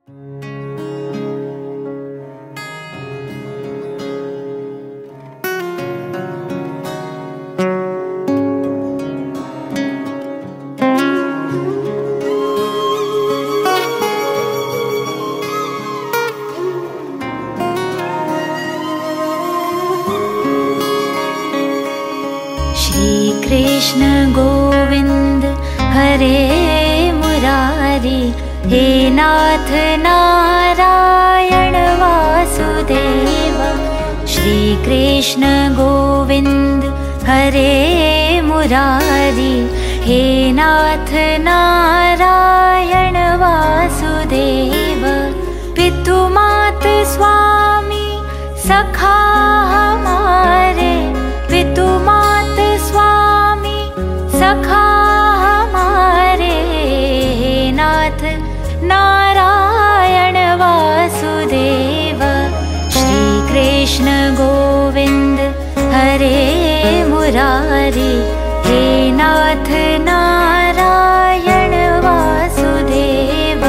कृष्ण गोविंद हरे मुरारी, हे नाथ नारायण वासुदेव। श्री कृष्ण गोविंद हरे मुरारी, हे नाथ नारायण वासुदेव। पितु मात स्वामी सखा हमारे, पितु मात स्वामी सखा हमारे, हे नाथ नारायण वासुदेव। श्री कृष्ण गोविंद हरे मुरारी, हे नाथ नारायण वासुदेव।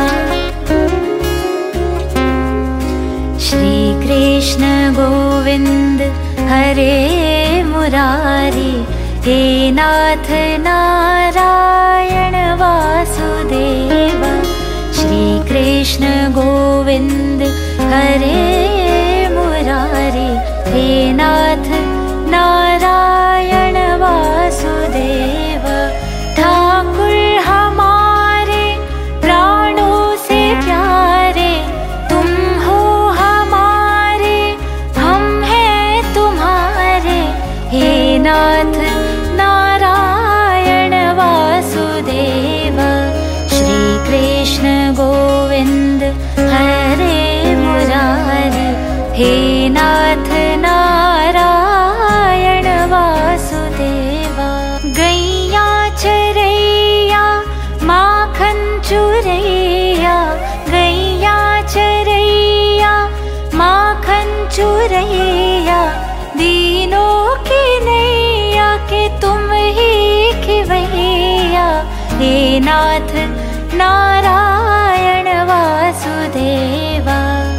श्री कृष्ण गोविंद हरे मुरारी, हे नाथ नारायण वासुदेव। श्री कृष्ण गोविंद हरे मुरारी, हे नाथ नारायण वासुदेव। ठाकुर हमारे प्राणों से प्यारे, तुम हो हमारे, हम हैं तुम्हारे, हे नाथ नारायण वासुदेव। श्री कृष्ण गोविंद हरे मुरारी, हे नाथ नारायण वासुदेव। गैया चरैया माखन चुरैया, गैया चरैया माखन चुरैया, दीनों की नैया के तुम ही खिवैया, हे नाथ नारायण वासुदेवा।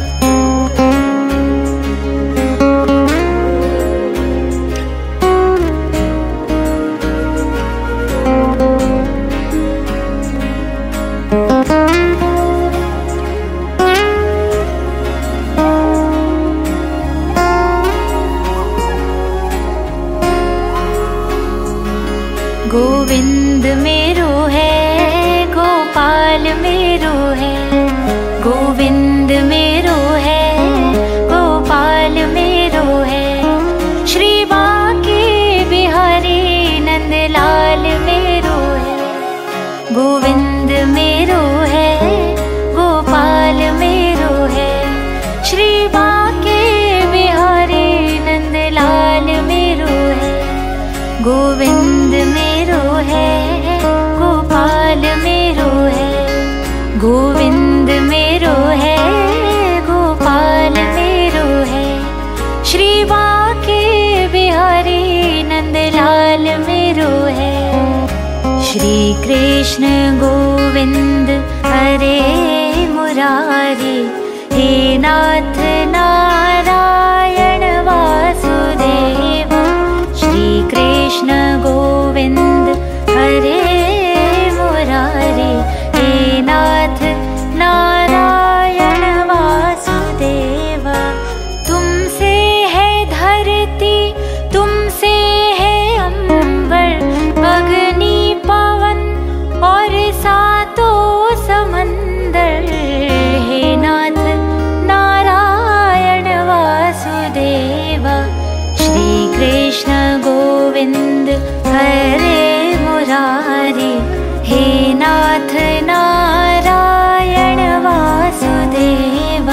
गोविंद मेरो है, गोपाल मेरो है, गोविंद मेरो है, गोपाल मेरो है। श्री बांके बिहारी नंदलाल मेरो है, गोविंद मेरो है, गोपाल मेरो है। श्री बांके बिहारी नंदलाल मेरो है, गोविंद मेरो है, गोपाल मेरो है। गोविंद मेरो है, गोपाल मेरो है। श्री बांके बिहारी नंदलाल मेरो है। श्री कृष्ण गोविंद हरे मुरारी, हे नाथ नारायण वासुदेव। श्री कृष्ण गोविंद हरे मुरारी, हे नाथ नारायण वासुदेव। तुमसे है धरती, तुमसे है अंबर, अग्नि पवन और सातों समंदर, हे नाथ नारायण वासुदेव। श्री कृष्ण गोविंद हरे मुरारी, हे नाथ नारायण वासुदेव।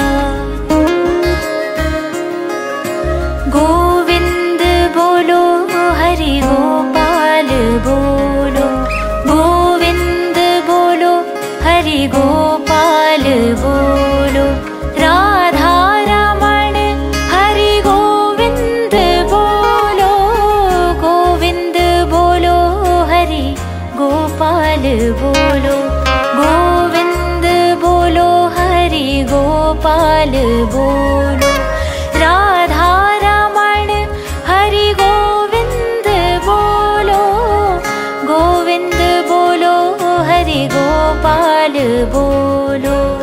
गोविंद बोलो हरि गोपाल बोलो, गोविंद बोलो हरि गोपाल बोलो। राधा रमण हरि गोविंद बोलो, गोविंद बोलो हरि गोपाल बोलो, गोविंद बोलो हरि गोपाल बोलो। राधा रमण हरि गोविंद बोलो, गोविंद बोलो हरि गोपाल बोलो।